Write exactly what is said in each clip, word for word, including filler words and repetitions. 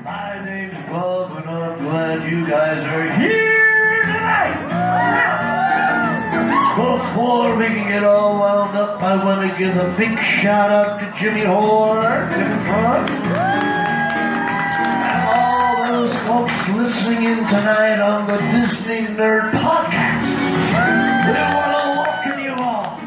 My name's Bob, and I'm glad you guys are here tonight. Before we can get all wound up, I want to give a big shout out to Jimmy Horn in front. And all those folks listening in tonight on the Disney Nerd Podcast. We want to welcome you all.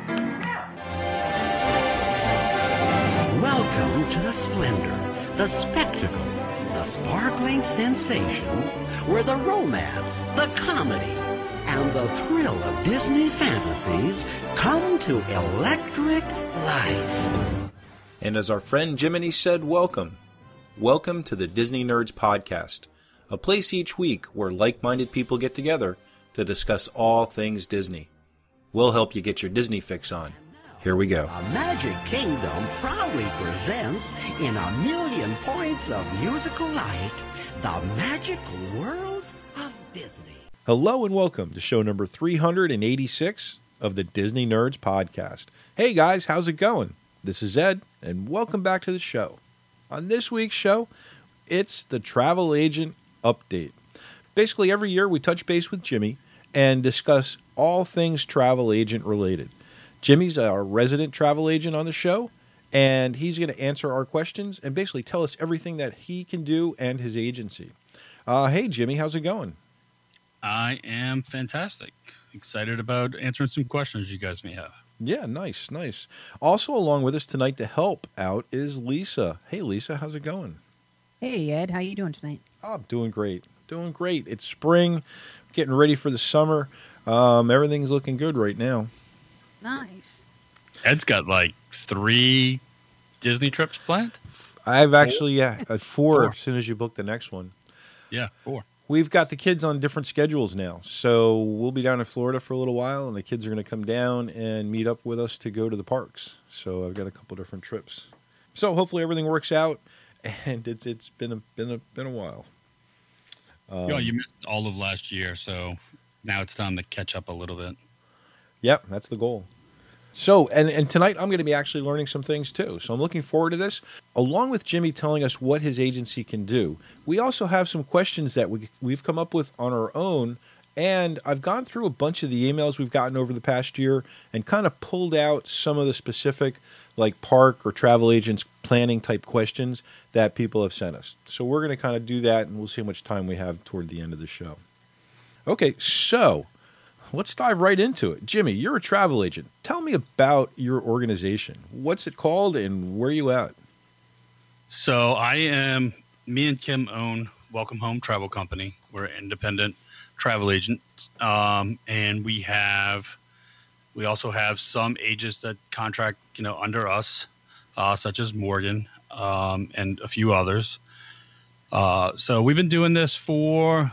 Welcome to the splendor, the spectacle, the sparkling sensation, where the romance, the comedy, and the thrill of Disney fantasies come to electric life. And as our friend Jiminy said, welcome. Welcome to the Disney Nerds Podcast, a place each week where like-minded people get together to discuss all things Disney. We'll help you get your Disney fix on. Here we go. A Magic Kingdom proudly presents, in a million points of musical light, the magical worlds of Disney. Hello and welcome to show number three hundred eighty-six of the Disney Nerds Podcast. Hey guys, how's it going? This is Ed, and welcome back to the show. On this week's show, it's the Travel Agent Update. Basically, every year we touch base with Jimmy and discuss all things travel agent related. Jimmy's our resident travel agent on the show, and he's going to answer our questions and basically tell us everything that he can do and his agency. Uh, hey, Jimmy, how's it going? I am fantastic. Excited about answering some questions you guys may have. Yeah, nice, nice. Also along with us tonight to help out is Lisa. Hey, Lisa, how's it going? Hey, Ed, how you doing tonight? Oh, I'm doing great. Doing great. It's spring, getting ready for the summer. Um, everything's looking good right now. Nice. Ed's got like three Disney trips planned? I've actually, yeah, uh, four, Four. as soon as you book the next one. Yeah, four. We've got the kids on different schedules now. So we'll be down in Florida for a little while, and the kids are going to come down and meet up with us to go to the parks. So I've got a couple different trips. So hopefully everything works out, and it's it's been a, been a, been a while. Um, Yeah, you missed all of last year, so now it's time to catch up a little bit. Yep, that's the goal. So, and, and tonight I'm going to be actually learning some things too. So I'm looking forward to this. Along with Jimmy telling us what his agency can do, we also have some questions that we, we've come up with on our own. And I've gone through a bunch of the emails we've gotten over the past year and kind of pulled out some of the specific like park or travel agents planning type questions that people have sent us. So we're going to kind of do that, and we'll see how much time we have toward the end of the show. Okay, so let's dive right into it. Jimmy, you're a travel agent. Tell me about your organization. What's it called and where are you at? So I am, me and Kim own Welcome Home Travel Company. We're an independent travel agent. Um, and we have, we also have some agents that contract, you know, under us, uh, such as Morgan, um, and a few others. Uh, so we've been doing this for,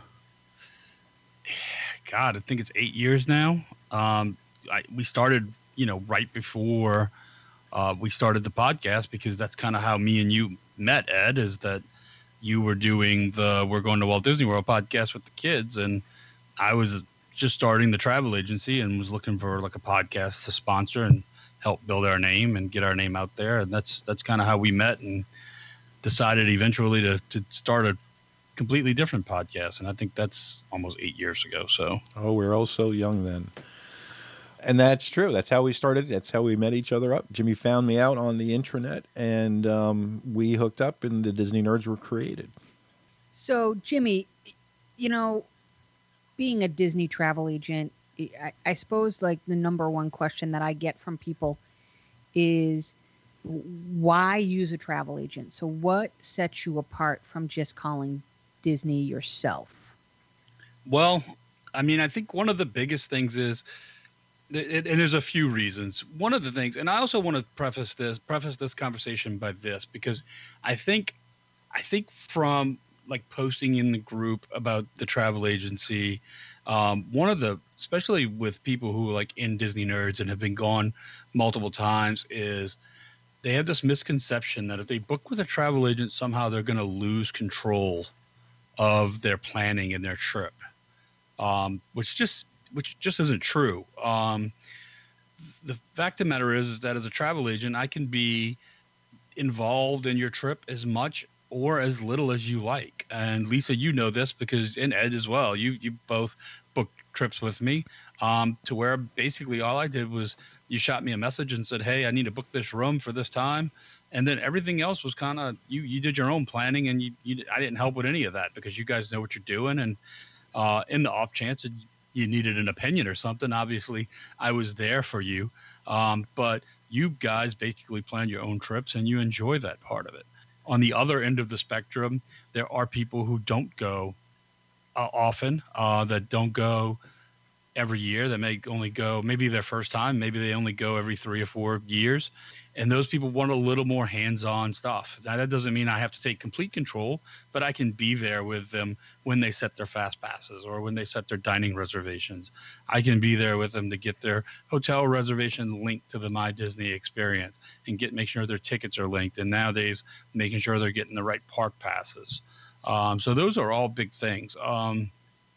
God, I think it's eight years now. Um, I, we started, you know, right before uh, we started the podcast, because that's kind of how me and you met, Ed, is that you were doing the We're Going to Walt Disney World podcast with the kids, and I was just starting the travel agency and was looking for like a podcast to sponsor and help build our name and get our name out there. And that's that's kind of how we met and decided eventually to, to start a completely different podcast. And I think that's almost eight years ago. So, Oh, we're all so young then. And that's true. That's how we started. That's how we met each other up. Jimmy found me out on the intranet, and um, we hooked up, and the Disney Nerds were created. So, Jimmy, you know, being a Disney travel agent, I, I suppose like the number one question that I get from people is why use a travel agent? So what sets you apart from just calling Disney yourself? well, I mean, I think one of the biggest things is, and there's a few reasons. One of the things, and I also want to preface this, preface this conversation by this, because I think, I think from like posting in the group about the travel agency, um, one of the, especially with people who are like in Disney Nerds and have been gone multiple times, is they have this misconception that if they book with a travel agent, somehow they're going to lose control of their planning and their trip, um, which just which just isn't true. Um, the fact of the matter is, is that as a travel agent, I can be involved in your trip as much or as little as you like. And Lisa, you know this because, and Ed as well, you you both booked trips with me, um, to where basically all I did was you shot me a message and said, hey, I need to book this room for this time. And then everything else was kind of, you you did your own planning, and you, you I didn't help with any of that because you guys know what you're doing. And uh, in the off chance that you needed an opinion or something, obviously I was there for you. Um, but you guys basically plan your own trips and you enjoy that part of it. On the other end of the spectrum, there are people who don't go uh, often, uh, that don't go every year, that may only go maybe their first time, maybe they only go every three or four years. And those people want a little more hands-on stuff. Now, that doesn't mean I have to take complete control, but I can be there with them when they set their fast passes or when they set their dining reservations. I can be there with them to get their hotel reservation linked to the My Disney experience and get make sure their tickets are linked. And nowadays, making sure they're getting the right park passes. Um, so those are all big things. Um,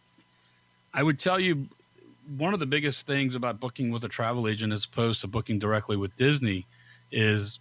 I would tell you one of the biggest things about booking with a travel agent as opposed to booking directly with Disney is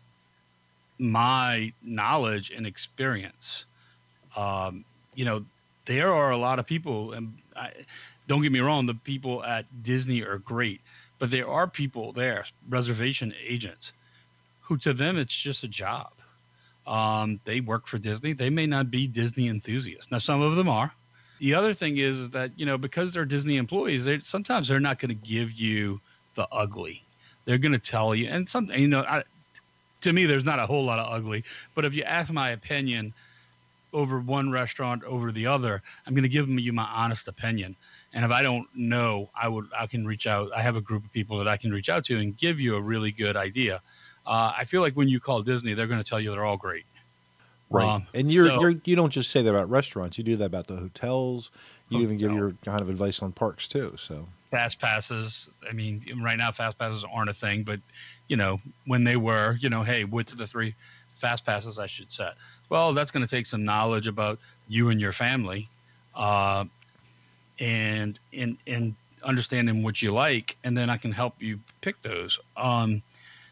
my knowledge and experience. Um, you know, there are a lot of people, and I, don't get me wrong, the people at Disney are great, but there are people there, reservation agents, who to them it's just a job. Um, they work for Disney. They may not be Disney enthusiasts. Now, some of them are. The other thing is that, you know, because they're Disney employees, they sometimes they're not going to give you the ugly. They're going to tell you, and something, you know, I, to me, there's not a whole lot of ugly, but if you ask my opinion over one restaurant over the other, I'm going to give you my honest opinion. And if I don't know, I would, I can reach out. I have a group of people that I can reach out to and give you a really good idea. Uh, I feel like when you call Disney, they're going to tell you they're all great. Right. Um, and you're, so, you're, you don't just say that about restaurants. You do that about the hotels. You Hotel. even give your kind of advice on parks too. So fast passes. I mean, right now fast passes aren't a thing, but you know, when they were, you know, hey, which of the three fast passes I should set? Well, that's going to take some knowledge about you and your family, uh, and in in understanding what you like, and then I can help you pick those. Um,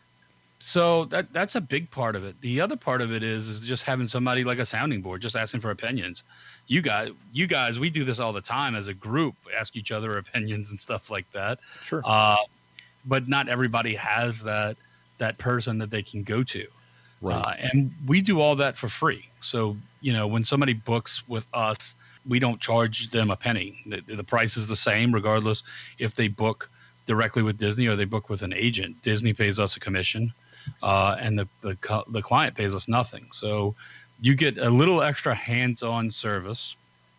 so that that's a big part of it. The other part of it is is just having somebody like a sounding board, just asking for opinions. You guys, you guys, we do this all the time as a group, ask each other opinions and stuff like that. sure. Uh, but not everybody has that that person that they can go to. Right. Uh, and we do all that for free. So, you know, when somebody books with us, we don't charge them a penny. The, the price is the same regardless if they book directly with Disney or they book with an agent. Disney pays us a commission, uh, and the, the the client pays us nothing. So you get a little extra hands-on service,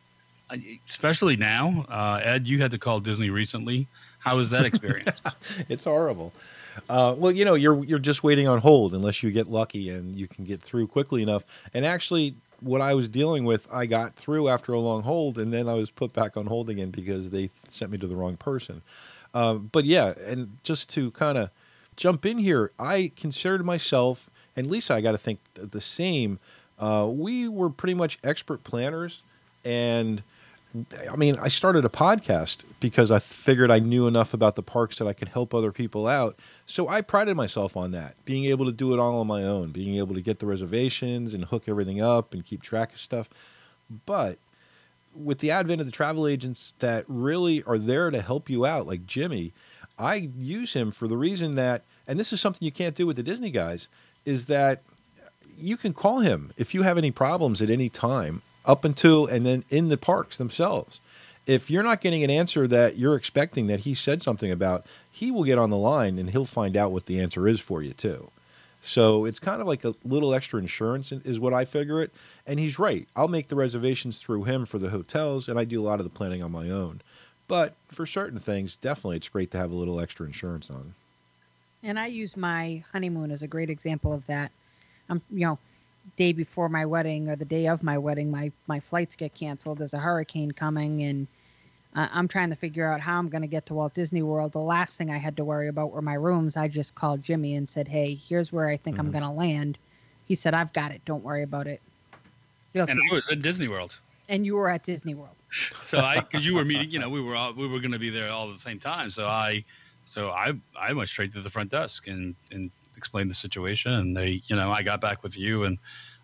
especially now. Uh, Ed, you had to call Disney recently. How was that experience? It's horrible. Uh, well, you know, you're you're just waiting on hold unless you get lucky and you can get through quickly enough. And actually, what I was dealing with, I got through after a long hold, and then I was put back on hold again because they sent me to the wrong person. Um, but yeah, and just to kind of jump in here, I considered myself, and Lisa, I got to think the same. Uh, we were pretty much expert planners, and I mean, I started a podcast because I figured I knew enough about the parks that I could help other people out. So I prided myself on that, being able to do it all on my own, being able to get the reservations and hook everything up and keep track of stuff. But with the advent of the travel agents that really are there to help you out, like Jimmy, I use him for the reason that, and this is something you can't do with the Disney guys, is that you can call him if you have any problems at any time, up until and then in the parks themselves. If you're not getting an answer that you're expecting that he said something about, he will get on the line and he'll find out what the answer is for you too. So it's kind of like a little extra insurance is what I figure it. And he's right. I'll make the reservations through him for the hotels, and I do a lot of the planning on my own. But for certain things, definitely it's great to have a little extra insurance on. And I use my honeymoon as a great example of that. I'm, you know, day before my wedding or the day of my wedding, my, my flights get canceled. There's a hurricane coming, and uh, I'm trying to figure out how I'm going to get to Walt Disney World. The last thing I had to worry about were my rooms. I just called Jimmy and said, hey, here's where I think mm-hmm. I'm going to land. He said, I've got it. Don't worry about it. And I was at Disney World. And you were at Disney World. So I, because you were meeting, you know, we were all, we were going to be there all at the same time. So I, so I, I went straight to the front desk and, and explained the situation. And they, you know, I got back with you, and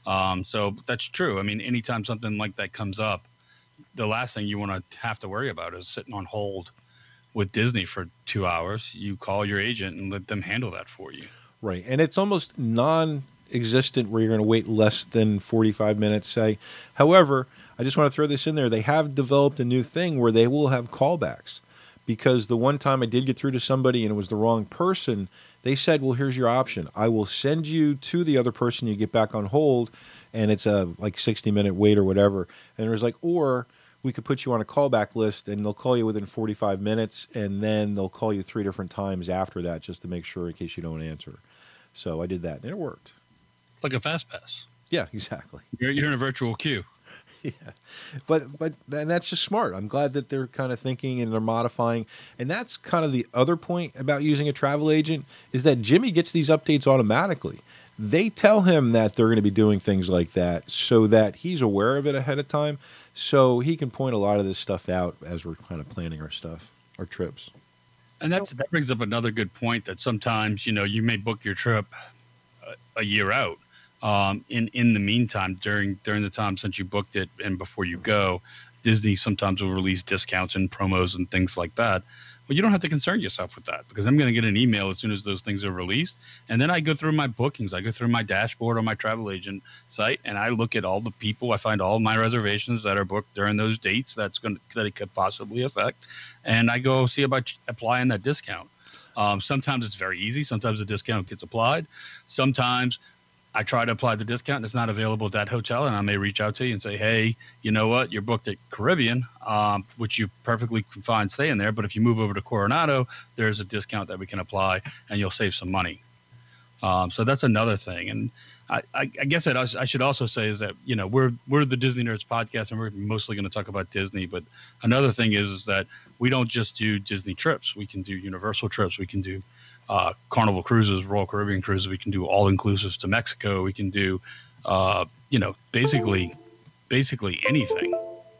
Um, so that's true. I mean, anytime something like that comes up, the last thing you want to have to worry about is sitting on hold with Disney for two hours. You call your agent and let them handle that for you. Right. And it's almost non-existent where you're going to wait less than forty-five minutes, say. However, I just want to throw this in there. They have developed a new thing where they will have callbacks, because the one time I did get through to somebody and it was the wrong person, they said, well, here's your option. I will send you to the other person, you get back on hold, and it's a like sixty minute wait or whatever. And it was like, or we could put you on a callback list and they'll call you within forty-five minutes, and then they'll call you three different times after that just to make sure in case you don't answer. So I did that and it worked. It's like a fast pass. Yeah, exactly. You're, you're in a virtual queue. Yeah, but but and that's just smart. I'm glad that they're kind of thinking and they're modifying. And that's kind of the other point about using a travel agent, is that Jimmy gets these updates automatically. They tell him that they're going to be doing things like that so that he's aware of it ahead of time, so he can point a lot of this stuff out as we're kind of planning our stuff, our trips. And that's that brings up another good point, that sometimes, you know, you may book your trip a, a year out. Um, in, in the meantime, during during the time since you booked it and before you go, Disney sometimes will release discounts and promos and things like that. But you don't have to concern yourself with that, because I'm going to get an email as soon as those things are released. And then I go through my bookings. I go through my dashboard on my travel agent site, and I look at all the people. I find all my reservations that are booked during those dates that's going to, that it could possibly affect. And I go see about applying that discount. Um, sometimes it's very easy. Sometimes the discount gets applied. Sometimes I try to apply the discount and it's not available at that hotel, and I may reach out to you and say, hey, you know what, you're booked at Caribbean, um, which you perfectly can find staying there, but if you move over to Coronado, there's a discount that we can apply and you'll save some money. Um, so that's another thing. And I, I, I guess I'd, I should also say is that, you know, we're we're the Disney Nerds podcast, and we're mostly going to talk about Disney, but another thing is, is that we don't just do Disney trips. We can do Universal trips. We can do Uh, Carnival cruises, Royal Caribbean cruises. We can do all inclusives to Mexico. We can do, uh, you know, basically, basically anything.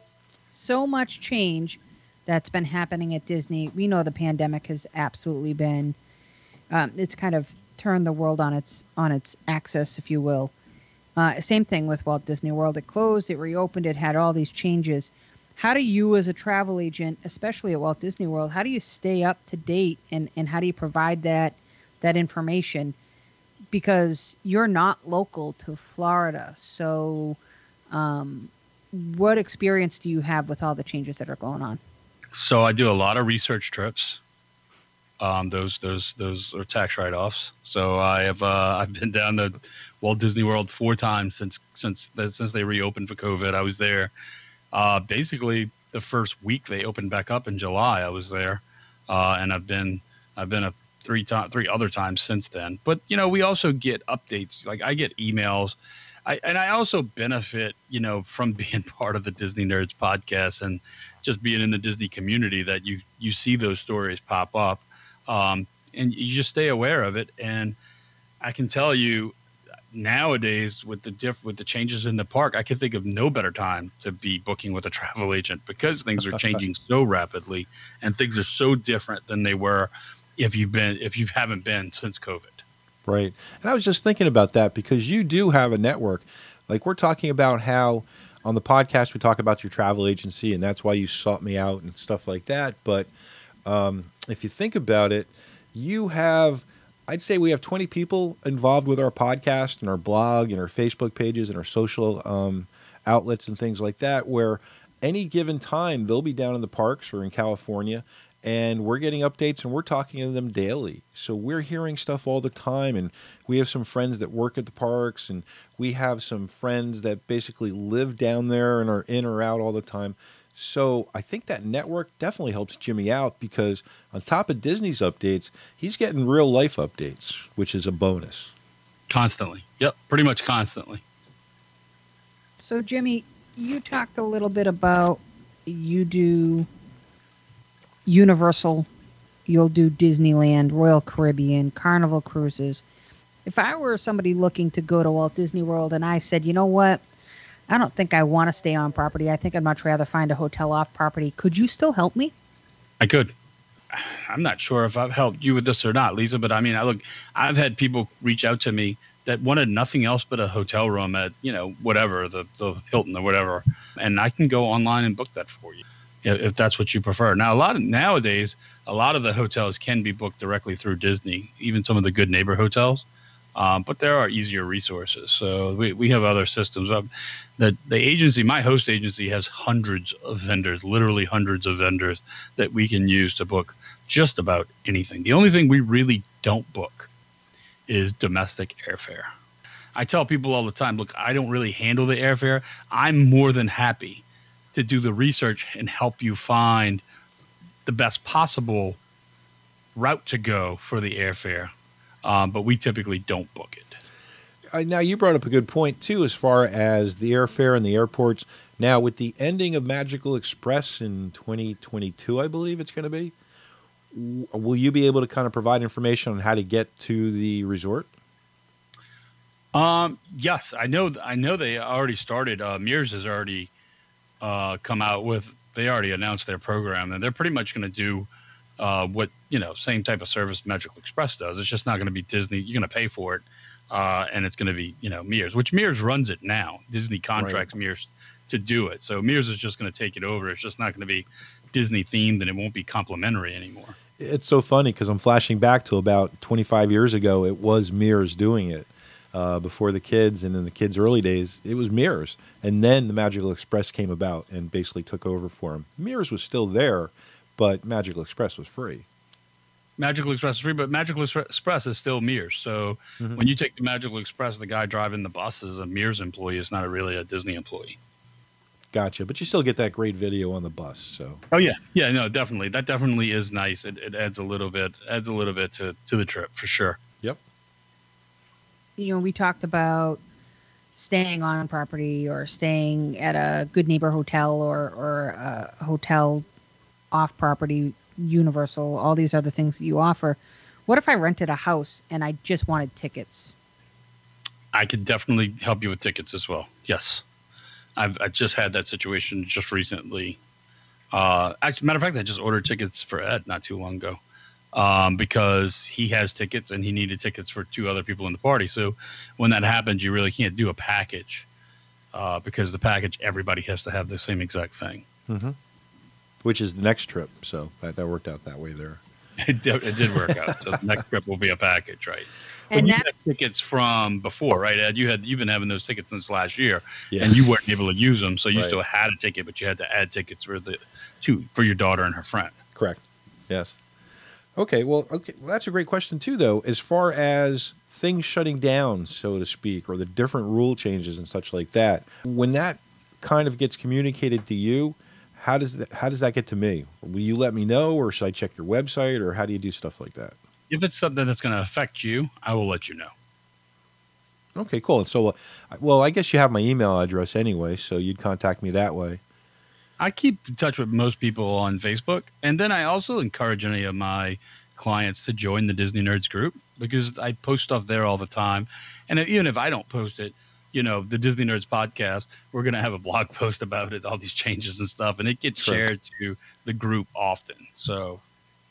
So much change that's been happening at Disney. We know the pandemic has absolutely been, um, it's kind of turned the world on its on its axis, if you will. Uh, same thing with Walt Disney World. It closed, it reopened, it had all these changes. How do you, as a travel agent, especially at Walt Disney World, how do you stay up to date, and, and how do you provide that that information? Because you're not local to Florida. So um, what experience do you have with all the changes that are going on? So I do a lot of research trips. Um, those those those are tax write-offs. So I have uh, I've been down to Walt Disney World four times since since since they reopened for COVID. I was there. Uh, basically, the first week they opened back up in July, I was there, uh, and I've been I've been a three time three other times since then. But you know, we also get updates. Like I get emails, I and I also benefit, you know, from being part of the Disney Nerds podcast and just being in the Disney community, that you you see those stories pop up, um, and you just stay aware of it. And I can tell you, nowadays with the diff with the changes in the park, I can think of no better time to be booking with a travel agent, because things are changing so rapidly and things are so different than they were if you've been if you haven't been since COVID. Right. And I was just thinking about that, because you do have a network. Like, we're talking about how on the podcast we talk about your travel agency, and that's why you sought me out and stuff like that. But um, if you think about it, you have, I'd say we have twenty people involved with our podcast and our blog and our Facebook pages and our social um, outlets and things like that, where any given time they'll be down in the parks or in California, and we're getting updates and we're talking to them daily. So we're hearing stuff all the time, and we have some friends that work at the parks, and we have some friends that basically live down there and are in or out all the time. So I think that network definitely helps Jimmy out, because on top of Disney's updates, he's getting real life updates, which is a bonus. Constantly. Yep. Pretty much constantly. So Jimmy, you talked a little bit about, you do Universal, you'll do Disneyland, Royal Caribbean, Carnival cruises. If I were somebody looking to go to Walt Disney World and I said, you know what, I don't think I want to stay on property, I think I'd much rather find a hotel off property, could you still help me? I could. I'm not sure if I've helped you with this or not, Lisa, but I mean, I look, I've had people reach out to me that wanted nothing else but a hotel room at, you know, whatever, the, the Hilton or whatever. And I can go online and book that for you if, if that's what you prefer. Now, a lot of nowadays, a lot of the hotels can be booked directly through Disney, even some of the good neighbor hotels. Um, but there are easier resources. So we, we have other systems. Uh, the, the agency, my host agency, has hundreds of vendors, literally hundreds of vendors that we can use to book just about anything. The only thing we really don't book is domestic airfare. I tell people all the time, look, I don't really handle the airfare. I'm more than happy to do the research and help you find the best possible route to go for the airfare. Um, but we typically don't book it. Uh, now, you brought up a good point, too, as far as the airfare and the airports. Now, with the ending of Magical Express in twenty twenty-two, I believe it's going to be, w- will you be able to kind of provide information on how to get to the resort? Um, yes, I know. I know they already started. Uh, Mears has already uh, come out with, they already announced their program, and they're pretty much going to do Uh, what, you know, same type of service Magical Express does. It's just not going to be Disney. You're going to pay for it. Uh, and it's going to be, you know, Mears, which Mears runs it now. Disney contracts right. Mears to do it. So Mears is just going to take it over. It's just not going to be Disney themed, and it won't be complimentary anymore. It's so funny because I'm flashing back to about twenty-five years ago. It was Mears doing it uh, before the kids, and in the kids' early days, it was Mears. And then the Magical Express came about and basically took over for them. Mears was still there, but Magical Express was free. Magical Express is free, but Magical Express is still Mears. So mm-hmm. when you take the Magical Express, the guy driving the bus is a Mears employee. It's not a really a Disney employee. Gotcha. But you still get that great video on the bus. So. Oh yeah, yeah, no, definitely. That definitely is nice. It, it adds a little bit, adds a little bit to, to the trip for sure. Yep. You know, we talked about staying on property or staying at a Good Neighbor hotel or or a hotel off property, Universal, all these other things that you offer. What if I rented a house and I just wanted tickets? I could definitely help you with tickets as well. Yes. I've I just had that situation just recently. Uh, actually, matter of fact, I just ordered tickets for Ed not too long ago um, because he has tickets and he needed tickets for two other people in the party. So when that happens, you really can't do a package uh, because the package, everybody has to have the same exact thing. Mm-hmm. Which is the next trip, so that, that worked out that way there. It did, it did work out. So the next trip will be a package, right? And but you had tickets from before, right, Ed? You had you've been having those tickets since last year, yeah. and you weren't able to use them, so you right. still had a ticket, but you had to add tickets for the two for your daughter and her friend. Correct. Yes. Okay. Well, okay. Well, that's a great question too, though. As far as things shutting down, so to speak, or the different rule changes and such like that, when that kind of gets communicated to you. How does that, how does that get to me? Will you let me know, or should I check your website, or how do you do stuff like that? If it's something that's going to affect you, I will let you know. Okay, cool. So, uh, well, I guess you have my email address anyway, so you'd contact me that way. I keep in touch with most people on Facebook, and then I also encourage any of my clients to join the Disney Nerds group because I post stuff there all the time. And even if I don't post it, you know, the Disney Nerds podcast, we're going to have a blog post about it, all these changes and stuff, and it gets True. shared to the group often. So,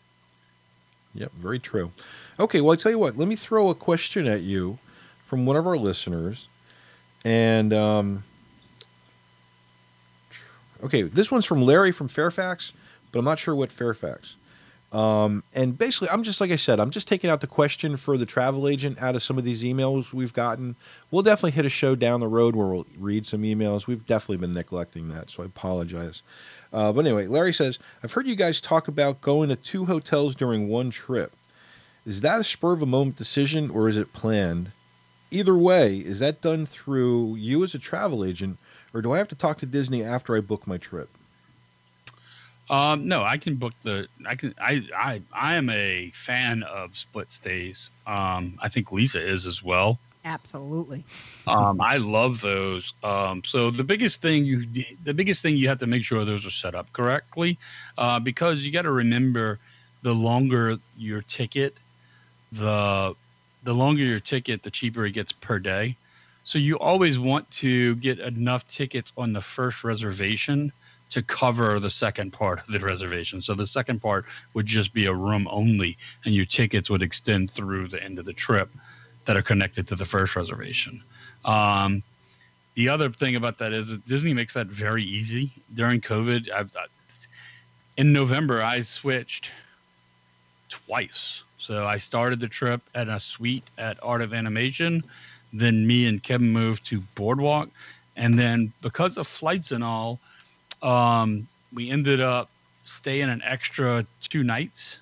yep, very true. Okay, well, I tell you what, let me throw a question at you from one of our listeners. And, um, okay, this one's from Larry from Fairfax, but I'm not sure what Fairfax. Um, and basically, I'm just, like I said, I'm just taking out the question for the travel agent out of some of these emails we've gotten. We'll definitely hit a show down the road where we'll read some emails. We've definitely been neglecting that, so I apologize. Uh, but anyway, Larry says, I've heard you guys talk about going to two hotels during one trip. Is that a spur of a moment decision, or is it planned? Either way, is that done through you as a travel agent, or do I have to talk to Disney after I book my trip? Um, no, I can book the, I can, I, I, I am a fan of split stays. Um, I think Lisa is as well. Absolutely. Um, I love those. Um, so the biggest thing you, the biggest thing you have to make sure those are set up correctly, uh, because you got to remember the longer your ticket, the, the longer your ticket, the cheaper it gets per day. So you always want to get enough tickets on the first reservation to cover the second part of the reservation. So the second part would just be a room only, and your tickets would extend through the end of the trip. that are connected to the first reservation. Um, the other thing about that is that Disney makes that very easy. During COVID, I've, I, in November, I switched twice. So I started the trip at a suite at Art of Animation. Then me and Kevin moved to Boardwalk. And then because of flights and all, um, we ended up staying an extra two nights.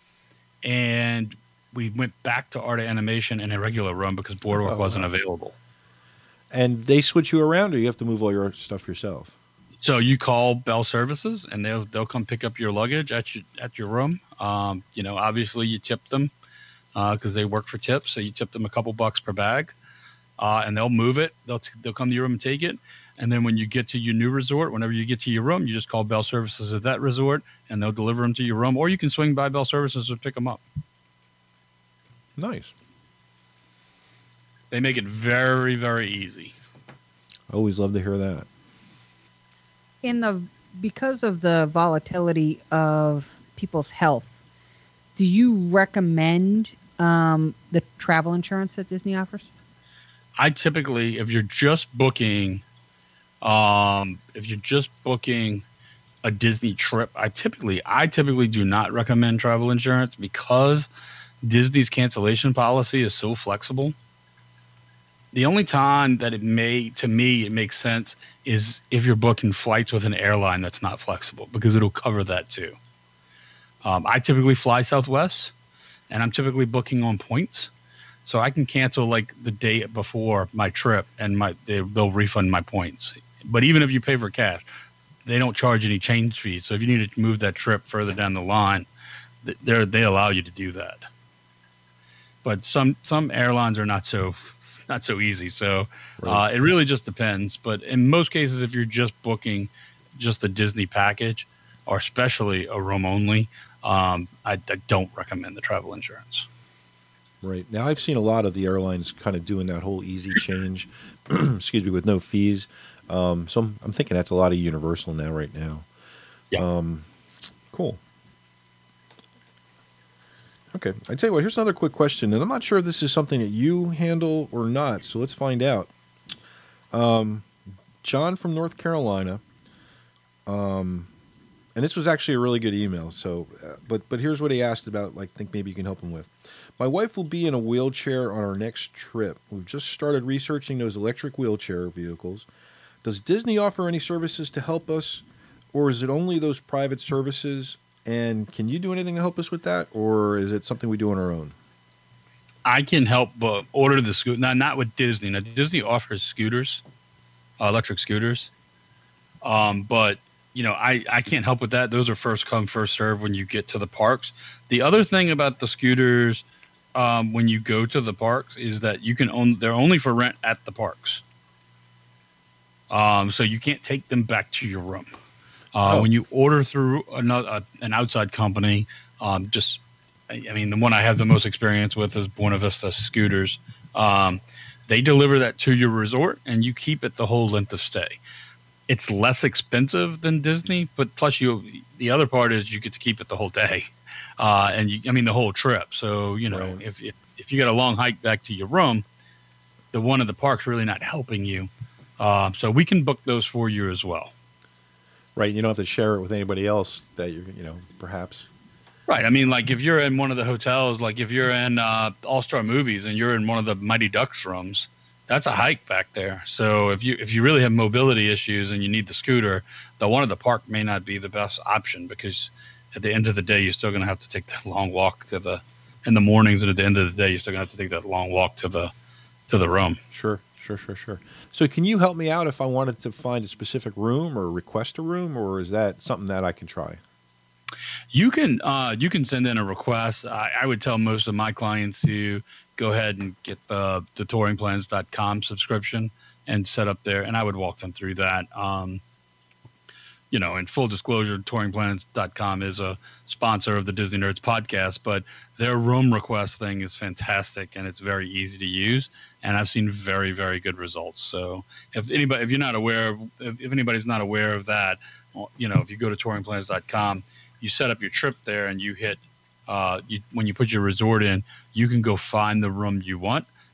And we went back to Art of Animation in a regular room because Boardwalk Oh, wasn't wow. available. And they switch you around, or you have to move all your stuff yourself? So you call Bell Services, and they'll they'll come pick up your luggage at your at your room. Um, you know, obviously you tip them because uh, they work for tips, so you tip them a couple bucks per bag, uh, and they'll move it. They'll t- they'll come to your room and take it, and then when you get to your new resort, whenever you get to your room, you just call Bell Services at that resort, and they'll deliver them to your room, or you can swing by Bell Services and pick them up. Nice. They make it very very easy. I always love to hear that. In the because of the volatility of people's health, do you recommend um, the travel insurance that Disney offers? I typically, if you're just booking, um, if you're just booking a Disney trip, I typically, I typically do not recommend travel insurance because Disney's cancellation policy is so flexible. The only time that it may, to me, it makes sense is if you're booking flights with an airline that's not flexible, because it'll cover that too. Um, I typically fly Southwest, and I'm typically booking on points, so I can cancel like the day before my trip, and my they, they'll refund my points. But even if you pay for cash, they don't charge any change fees. So if you need to move that trip further down the line, they they allow you to do that. But some some airlines are not so not so easy. So Right. uh, it really just depends. But in most cases, if you're just booking just a Disney package, or especially a room only, um, I, I don't recommend the travel insurance. Right. Now, I've seen a lot of the airlines kind of doing that whole easy change, excuse me, with no fees. Um, so I'm, I'm thinking that's a lot of Universal now, right now. Yeah. Um, cool. Okay. I tell you what, here's another quick question, and I'm not sure if this is something that you handle or not, so let's find out. Um, John from North Carolina, um, and this was actually a really good email. So, uh, but but here's what he asked about. Like, think maybe you can help him with. My wife will be in a wheelchair on our next trip. We've just started researching those electric wheelchair vehicles. Does Disney offer any services to help us, or is it only those private services? And can you do anything to help us with that, or is it something we do on our own? I can help uh, order the scooter. Not not with Disney. Now Disney offers scooters, uh, electric scooters, um, but you know I, I can't help with that. Those are first come first serve when you get to the parks. The other thing about the scooters, um, when you go to the parks, is that you can own. They're only for rent at the parks. Um, so you can't take them back to your room. Uh, Oh. When you order through another uh, an outside company, um, just I I mean the one I have the most experience with is Buena Vista Scooters. Um, they deliver that to your resort, and you keep it the whole length of stay. It's less expensive than Disney, but plus you the other part is you get to keep it the whole day, uh, and you, I mean the whole trip. So you know Right. if, if if you got a long hike back to your room, the one at the park's really not helping you. Uh, so we can book those for you as well. Right. You don't have to share it with anybody else that you're, you know, perhaps. Right. I mean, like if you're in one of the hotels, like if you're in uh, All Star Movies and you're in one of the Mighty Ducks rooms, that's a hike back there. So if you if you really have mobility issues and you need the scooter, the one at the park may not be the best option because at the end of the day, you're still going to have to take that long walk to the in the mornings, and at the end of the day, you're still going to have to take that long walk to the to the room. Sure, sure, sure, sure. So can you help me out if I wanted to find a specific room or request a room, or is that something that I can try? You can uh, you can send in a request. I, I would tell most of my clients to go ahead and get the the touring plans dot com subscription and set up there, and I would walk them through that. Um, you know, in full disclosure, touring plans dot com is a sponsor of the Disney Nerds podcast, but their room request thing is fantastic and it's very easy to use. And I've seen very, very good results. So if anybody, if you're not aware of, if, if anybody's not aware of that, you know, if you go to touring plans dot com, you set up your trip there and you hit, uh, you, when you put your resort in, you can go find the room you want.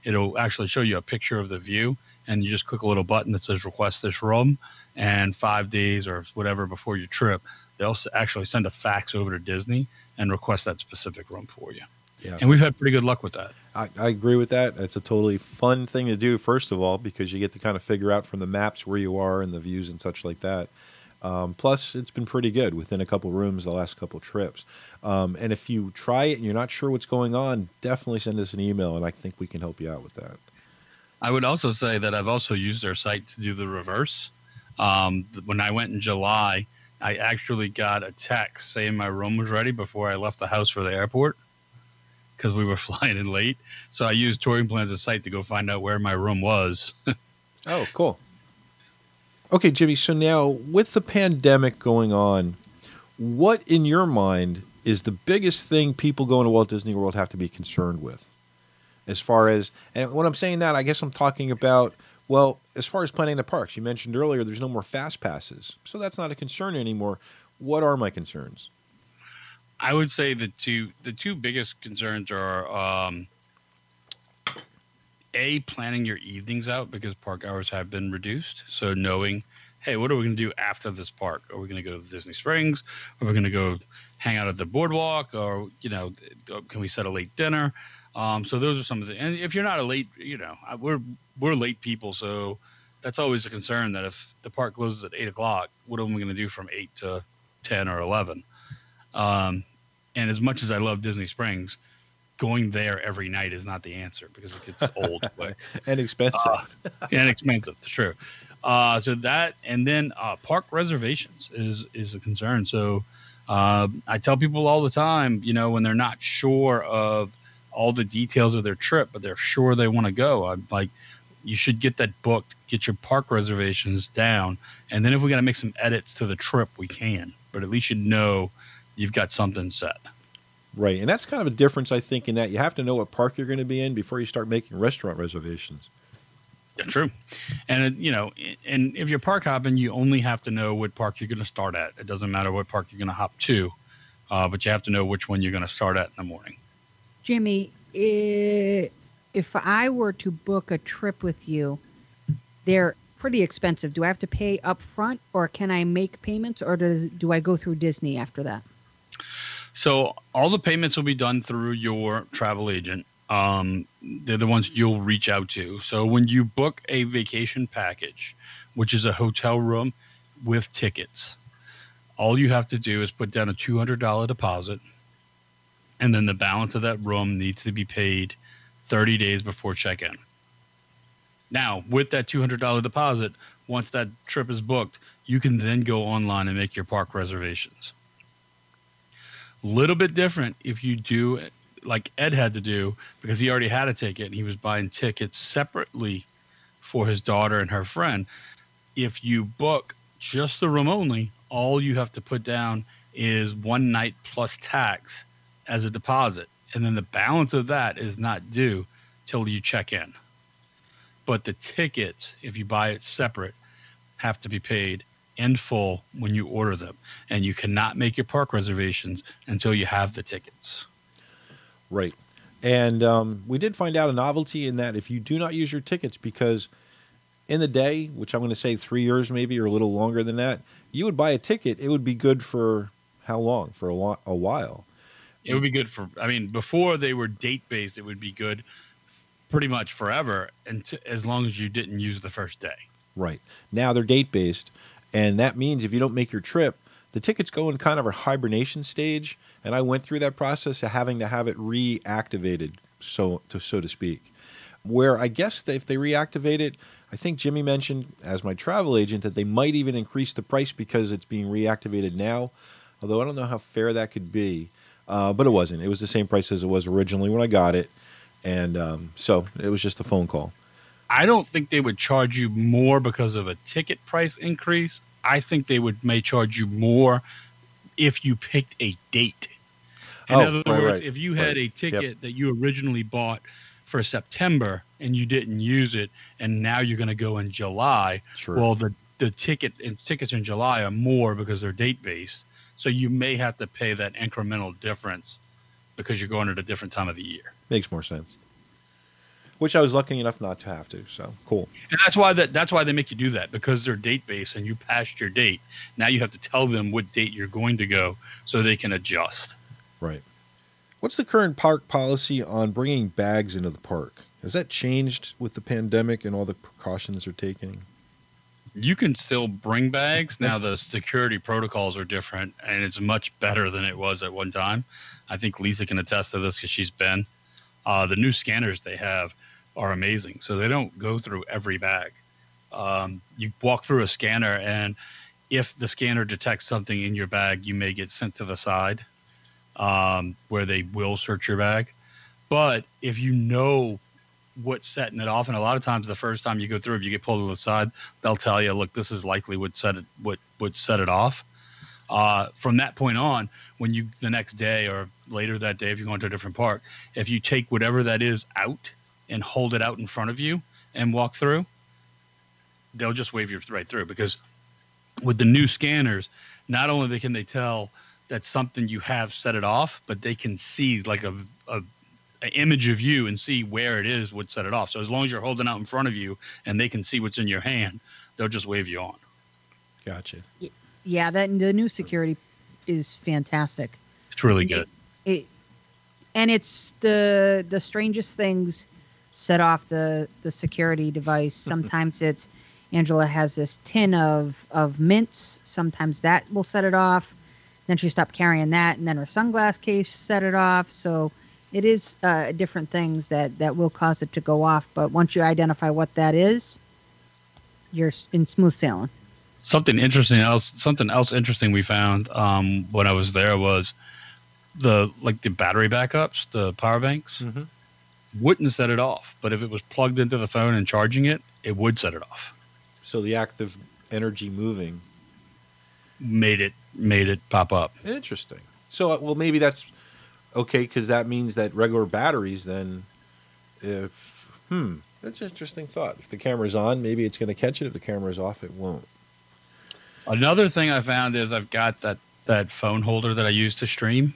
it'll actually show you a picture of the view, and you just click a little button that says request this room, and five days or whatever before your trip, they'll s- actually send a fax over to Disney and request that specific room for you. Yeah. And we've had pretty good luck with that. I, I agree with that. It's a totally fun thing to do, first of all, because you get to kind of figure out from the maps where you are and the views and such like that. Um, plus, it's been pretty good within a couple rooms the last couple trips. Um, and if you try it and you're not sure what's going on, definitely send us an email, and I think we can help you out with that. I would also say that I've also used their site to do the reverse. Um, th- when I went in July, I actually got a text saying my room was ready before I left the house for the airport because we were flying in late. So I used Touring Plans' site to go find out where my room was. Oh, cool. Okay, Jimmy, so now with the pandemic going on, what in your mind is the biggest thing people going to Walt Disney World have to be concerned with? As far as, and when I'm saying that, I guess I'm talking about, well, as far as planning the parks, you mentioned earlier there's no more fast passes. So that's not a concern anymore. What are my concerns? I would say the two the two biggest concerns are um, a planning your evenings out because park hours have been reduced. So knowing, hey, what are we going to do after this park? Are we going to go to Disney Springs? Are we going to go hang out at the boardwalk? Or you know, can we set a late dinner? Um, so those are some of the. And if you're not a late, you know, I- we're we're late people, so that's always a concern. That if the park closes at eight o'clock, what are we going to do from eight to ten or eleven? Um, and as much as I love Disney Springs, going there every night is not the answer because it gets old quick And expensive. uh, and expensive. True. Uh, so that, and then uh, park reservations is is a concern. So uh, I tell people all the time, you know, when they're not sure of all the details of their trip, but they're sure they want to go, I'm like, you should get that booked, get your park reservations down, and then if we got to make some edits to the trip, we can. But at least you know you've got something set. Right. And that's kind of a difference, I think, in that you have to know what park you're going to be in before you start making restaurant reservations. Yeah, true. And, it- you know, and if you're park hopping, you only have to know what park you're going to start at. It doesn't matter what park you're going to hop to, uh, but you have to know which one you're going to start at in the morning. Jimmy, i- if I were to book a trip with you, they're pretty expensive. Do I have to pay up front, or can I make payments, or does, do I go through Disney after that? So all the payments will be done through your travel agent. Um, they're the ones you'll reach out to. So when you book a vacation package, which is a hotel room with tickets, all you have to do is put down a two hundred dollars deposit, and then the balance of that room needs to be paid thirty days before check-in. Now, with that two hundred dollars deposit, once that trip is booked, you can then go online and make your park reservations. Little bit different if you do like Ed had to do because he already had a ticket and he was buying tickets separately for his daughter and her friend. If you book just the room only, all you have to put down is one night plus tax as a deposit. And then the balance of that is not due till you check in. But the tickets, if you buy it separate, have to be paid in full when you order them. And you cannot make your park reservations until you have the tickets. Right. And um, we did find out a novelty in that if you do not use your tickets, because in the day, which I'm going to say three years maybe or a little longer than that, you would buy a ticket. It would be good for how long? For a, lo- a while. It would be good for, I mean, before they were date-based, it would be good pretty much forever, and t- as long as you didn't use the first day. Right. Now they're date-based, and that means if you don't make your trip, the tickets go in kind of a hibernation stage, and I went through that process of having to have it reactivated, so to so to speak. Where I guess that if they reactivate it, I think Jimmy mentioned, as my travel agent, that they might even increase the price because it's being reactivated now, although I don't know how fair that could be. Uh, but it wasn't. It was the same price as it was originally when I got it, and um, so it was just a phone call. I don't think they would charge you more because of a ticket price increase. I think they would may charge you more if you picked a date. In Oh, other right, words, right, if you had right. a ticket Yep. that you originally bought for September and you didn't use it, and now you're going to go in July, Sure. well, the the ticket and tickets in July are more because they're date based. So you may have to pay that incremental difference because you're going at a different time of the year. Makes more sense. which I was lucky enough not to have to. So cool. And that's why that that's why they make you do that, because they're date based and you passed your date. Now you have to tell them what date you're going to go so they can adjust. Right. What's the current park policy on bringing bags into the park? Has that changed with the pandemic and all the precautions they're taking? You can still bring bags. Now the security protocols are different, and it's much better than it was at one time. I think Lisa can attest to this because she's been. Uh, the new scanners they have are amazing. So they don't go through every bag. Um, you walk through a scanner, and if the scanner detects something in your bag, you may get sent to the side um, where they will search your bag. But if you know what's setting it off, and a lot of times the first time you go through, if you get pulled to the side, they'll tell you, look, this is likely what set it, what would set it off. Uh, from that point on, when you the next day or later that day, if you're going to a different park, if you take whatever that is out and hold it out in front of you and walk through, they'll just wave you right through. Because with the new scanners, not only can they tell that something you have set it off, but they can see like a, a, a image of you and see where it is would set it off. So as long as you're holding out in front of you and they can see what's in your hand, they'll just wave you on. Gotcha. Yeah, that the new security is fantastic. It's really good. It, it, and it's the the strangest things set off the the security device. Sometimes it's Angela has this tin of of mints. Sometimes that will set it off. Then she stopped carrying that, and then her sunglass case set it off. So it is uh, different things that that will cause it to go off. But once you identify what that is, you're in smooth sailing. Something interesting else, something else interesting we found um, when I was there was the like the battery backups, the power banks, Mm-hmm. wouldn't set it off. But if it was plugged into the phone and charging it, it would set it off. So the active energy moving. Made it made it pop up. Interesting. So, uh, well, maybe that's okay, because that means that regular batteries then, if, hmm, that's an interesting thought. If the camera's on, maybe it's going to catch it. If the camera's off, it won't. Another thing I found is I've got that, that phone holder that I use to stream,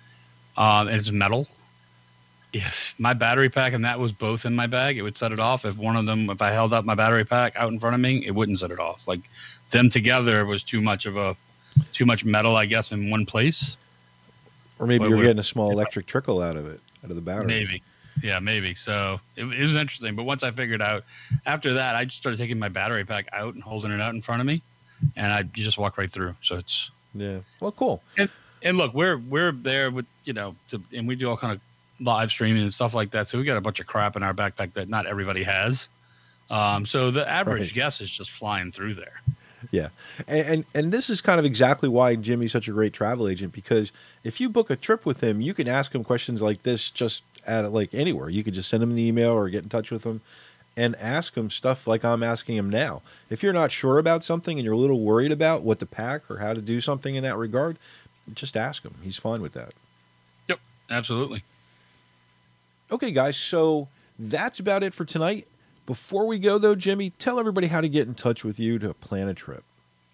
um, and it's metal. If my battery pack and that was both in my bag, it would set it off. If one of them, if I held up my battery pack out in front of me, it wouldn't set it off. Like them together was too much of a, too much metal, I guess, in one place. Or maybe But you're would- getting a small electric trickle out of it, out of the battery. Maybe. Yeah, maybe. So it, it was interesting. But once I figured out, after that, I just started taking my battery pack out and holding it out in front of me. And I you just walk right through. So it's Yeah. Well, cool. and, and look, we're we're there with you know, to, and we do all kind of live streaming and stuff like that. So we got a bunch of crap in our backpack that not everybody has. Um, so the average Right. guest is just flying through there. Yeah. And, and and this is kind of exactly why Jimmy's such a great travel agent, because if you book a trip with him, you can ask him questions like this just at like anywhere. You could just send him an email or get in touch with him and ask him stuff like I'm asking him now. If you're not sure about something and you're a little worried about what to pack or how to do something in that regard, just ask him. He's fine with that. Yep, absolutely. Okay, guys, so that's about it for tonight. Before we go, though, Jimmy, tell everybody how to get in touch with you to plan a trip.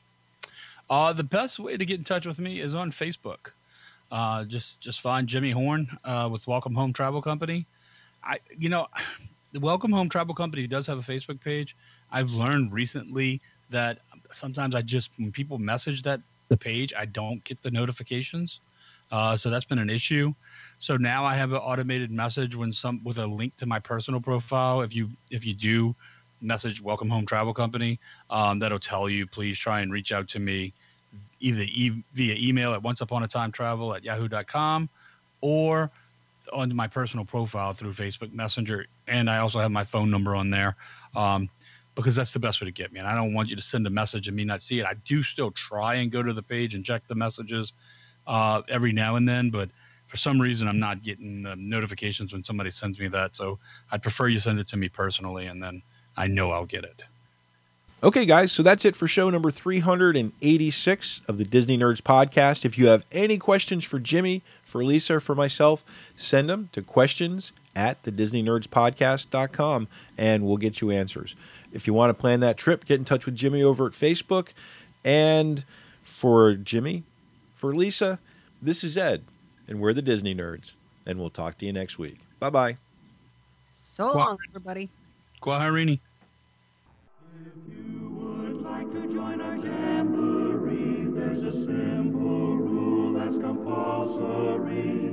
Uh, the best way to get in touch with me is on Facebook. Uh, just just find Jimmy Horn uh, with Welcome Home Travel Company. I, you know, the Welcome Home Travel Company does have a Facebook page. I've learned recently that sometimes I just when people message that the page, I don't get the notifications. Uh, so that's been an issue. So now I have an automated message when some with a link to my personal profile. If you if you do message Welcome Home Travel Company, um, that'll tell you please try and reach out to me either e- via email at onceuponatimetravel at yahoo dot com or on my personal profile through Facebook Messenger. And I also have my phone number on there um, because that's the best way to get me. And I don't want you to send a message and me not see it. I do still try and go to the page and check the messages uh, every now and then, but for some reason, I'm not getting uh, notifications when somebody sends me that. So I'd prefer you send it to me personally, and then I know I'll get it. Okay, guys, so that's it for show number three hundred eighty-six of the Disney Nerds podcast. If you have any questions for Jimmy, for Lisa, or for myself, send them to questions at the disney nerds podcast dot com, and we'll get you answers. If you want to plan that trip, get in touch with Jimmy over at Facebook. And for Jimmy, for Lisa, this is Ed, and we're the Disney Nerds, and we'll talk to you next week. Bye-bye. So Qua- long, everybody. Guaharini. If you would like to join our jamboree, there's a simple rule that's compulsory.